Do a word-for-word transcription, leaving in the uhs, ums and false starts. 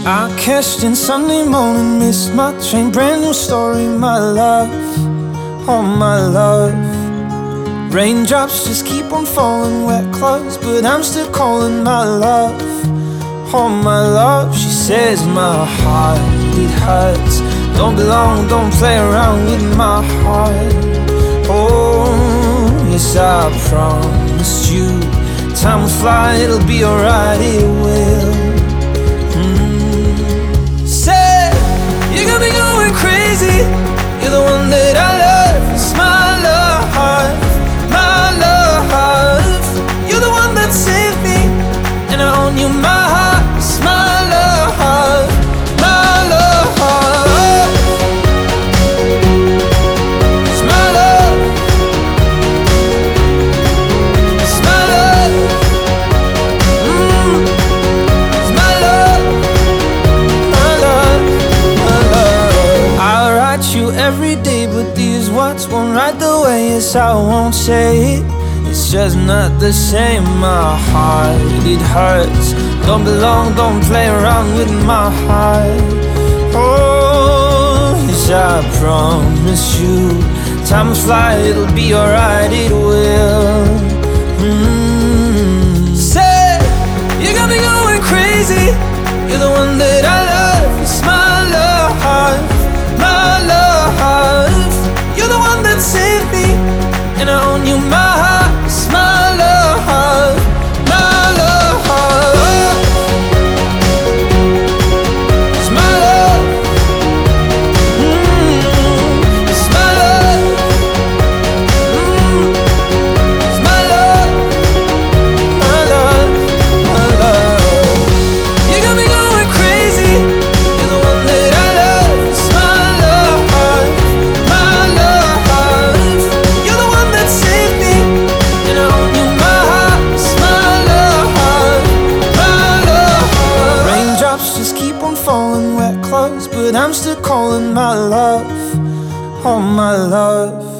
I cashed in Sunday morning, missed my train, brand new story, my love, oh my love. Raindrops just keep on falling, wet clothes, but I'm still calling my love, oh my love. She says my heart, it hurts, don't belong, don't play around with my heart. Oh, yes, I promised you, time will fly, it'll be alright, it will. You got me going crazy, you're the one that I love. It's my love, my love. You're the one that saved me, and I own you, my heart. It's my love, my love. It's my love, it's my love. Mm, it's my love, my love. You every day, but these words won't write the way. Yes, I won't say it, it's just not the same. My heart, it hurts, don't belong, don't play around with my heart. Oh, yes, I promise you, time will fly, it'll be alright, it will. mm. Say, you got me going crazy, you're the one that I love. It's my love, my love. You're the one that saved me, and I own you, my heart. It's my love, my love. It's my love. mm, It's my love. mm, It's my love, my love, my love. You got me going crazy, you're the one that I love. It's my love, my love. You're the one that saved me, and I own you, my heart. It's my love, my love. Raindrops just keep on falling, wet clothes, but I'm still calling my love, oh my love.